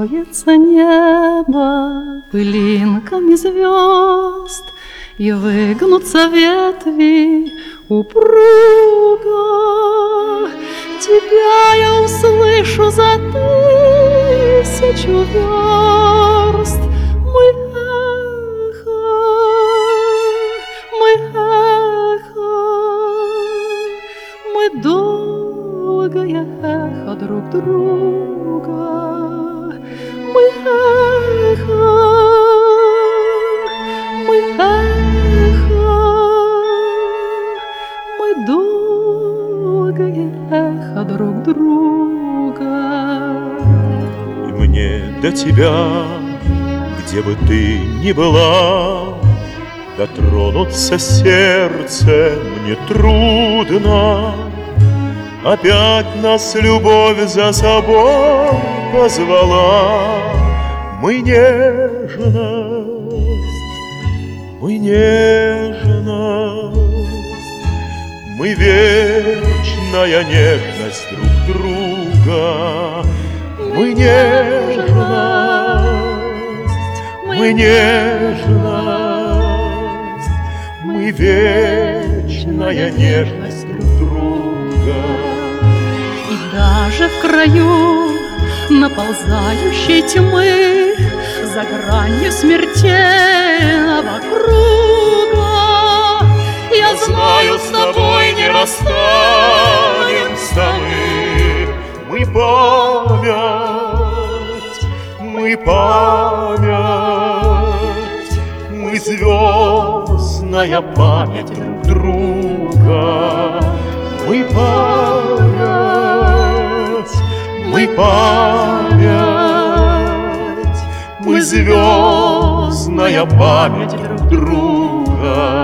покроется небо пылинками звезд, и выгнутся ветви упруго. Тебя я услышу за 1000 верст, мой эхо, мой эхо, мы долгое эхо друг друга, мой эхо, мой эхо, мы долгое эхо друг друга. И мне до тебя, где бы ты ни была, дотронуться сердце мне трудно. Опять нас любовь за собой позвала. Мы нежность, мы нежность, мы вечная нежность друг друга. Мы нежность, мы нежность, мы вечная нежность друг друга. И даже в краю наползающей тьмы, за гранью смертельного круга, я знаю, с тобой не расстанемся мы. Мы память, мы память, мы звездная память друг друга. Мы память, мы память, мы звездная память друг друга.